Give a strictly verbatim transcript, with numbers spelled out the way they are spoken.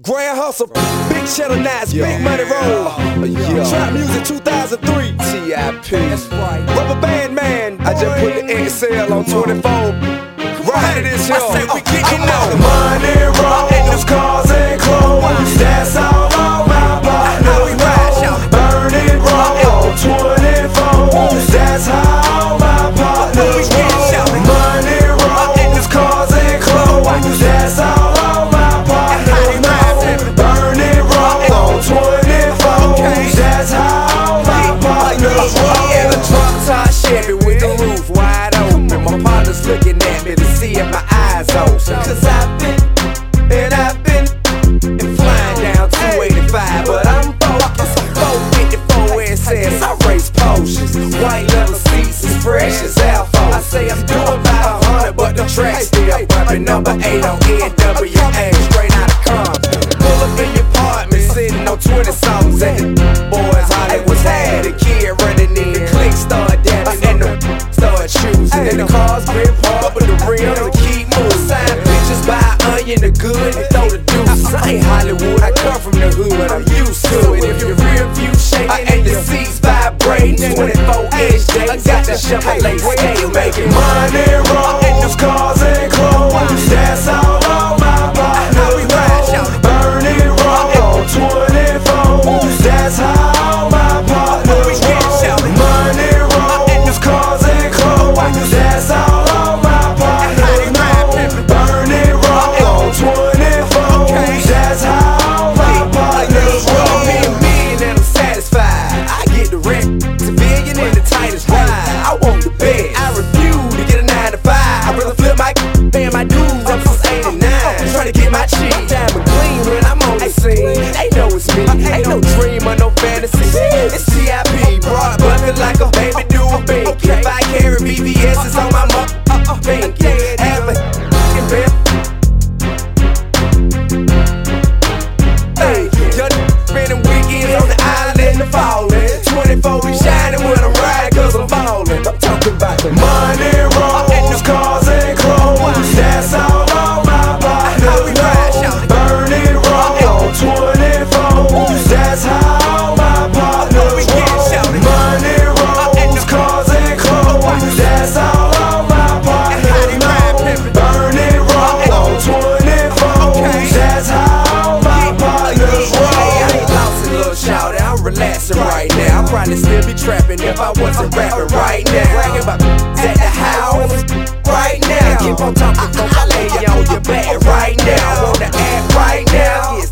Grand Hustle, Big Cheddar Nights, Yeah. Big Money Roll, Yeah. Trap Music two thousand three, T I P That's right. Rubber Band Man, I just put the X L on twenty-four. Right to this, yo. I say we getting Come on. on. Money rolls, cars and clothes, that's all on my partners know. Burning roll, twenty-four, that's how all my partners roll. Money rolls, cars and clothes, that's all on my partners know. Burning roll, twenty-four, that's how all my partners roll. In a drunk top Chevy with the roof wide open. My partner's looking at me to see if my eyes open. Cause I've been, and I've been, and flying down two eighty-five. But I'm focused, four fifty-four S S, I race potions. White leather seats as fresh as Alpha. I say I'm doing about a hundred, but the track's still bumping. Number eight on N W A, straight out of Compton. Pull up in your apartment, sitting on twenty songs. And the boys Hollywood had a kid running in. The click started dancing and the started choosing. And the cars grip hard, but the rims will keep moving. Sign pictures by Onion, the good, and throw the deuce. I ain't Hollywood, I come from the hood, I'm used to it. If your rear view shaking and your seats vibrating, twenty-four inch day, I got the Chevrolet skate making Money rolls, cars and clothes, that's all on my partners know. Burning roll, twenty-four, that's how all my partners roll. Money rolls, cars and clothes, that's all on my partners know. Burning roll, twenty-four, that's how all my partners roll. Me a million and I'm satisfied. I get the rent, civilian in the tightest ride. I want the bed, I refuse to get a nine to five. I'd rather flip my paying my dues up since eighty-nine. Trying to get my cheese, my diamond clean when I'm on the scene. They know it's me, ain't no dream or no fantasy. It's T I P, broad bucket like a baby do a baby. If I carry B B S, it's on my mother pinky. Have a f***ing bed. Hey, your spending weekends on the island in the fallin'. twenty-four we shining when I'm riding cause I'm ballin'. I'm talking about the Money rolls, cars and clothes, that's all on my partners know. Burning roll, twenty-four, that's how all my partners roll. Money rolls, cars and clothes, that's all on my partners know. Burning roll, twenty-four, that's how all my partners roll. I ain't lost a little shawty, I'm relaxing right now. I'd probably still be trapping if I wasn't rapping right now. Bragging about at the house right now. Keep on talking, folks, I lay you on your back right now. Wanna act right now? It's